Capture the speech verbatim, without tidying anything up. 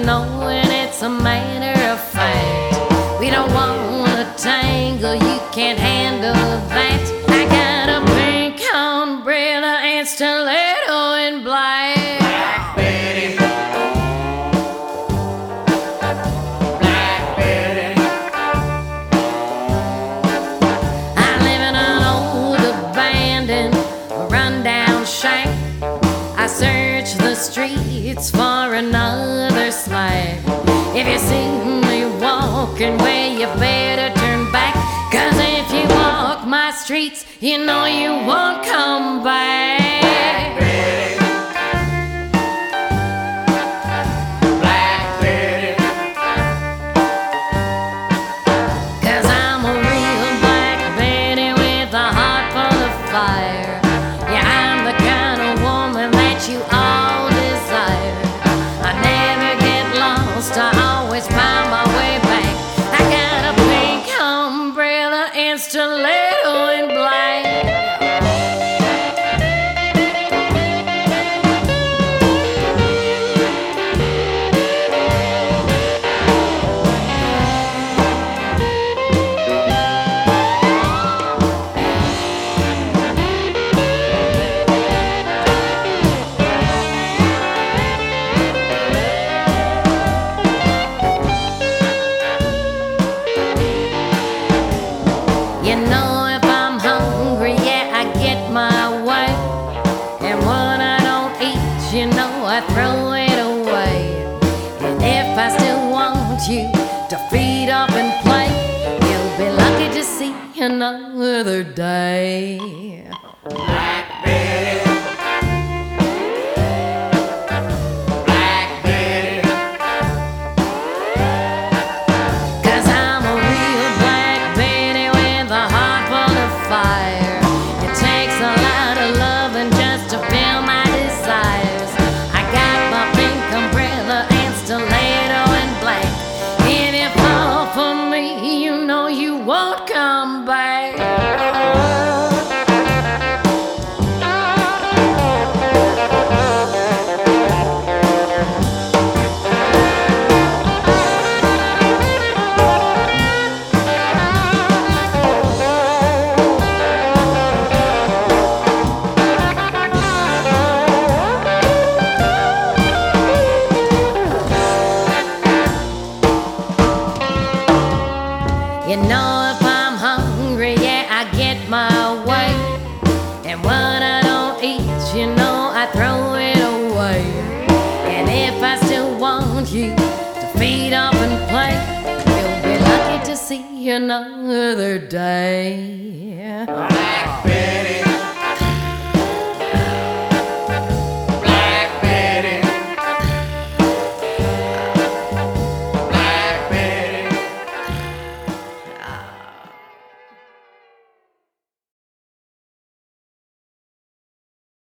knowing it's a matter of fact. We don't want to tangle, you can't handle that. I got a pink umbrella and stiletto in black. Black Betty, Black Betty. I live in an old abandoned, rundown shack. I search the streets for another slag. If you see me walking where you better turn back, 'cause if you walk my streets, you know you won't come back. Black Betty, Black Betty. 'Cause I'm a real Black Betty with a heart full of fire. Yeah, I'm the kind of woman that you all desire. I never get lost, I always find my way back. I got a pink umbrella and stiletto in black. You know, if I'm hungry, yeah, I get my way. And what I don't eat, you know, I throw it away. And if I still want you to feed up and play, you'll be lucky to see another day. Black Betty, Black Betty. 'Cause I'm a real Black Betty with a heart full of fire. It takes a lot of loving just to fill my desires. I got my pink umbrella and stiletto in black. If you fall for me, you know you won't come back. You know, if I'm hungry, yeah, I get my way. And what I don't eat, you know, I throw it away. And if I still want you to feed up and play, you'll be lucky to see another day. Black Betty.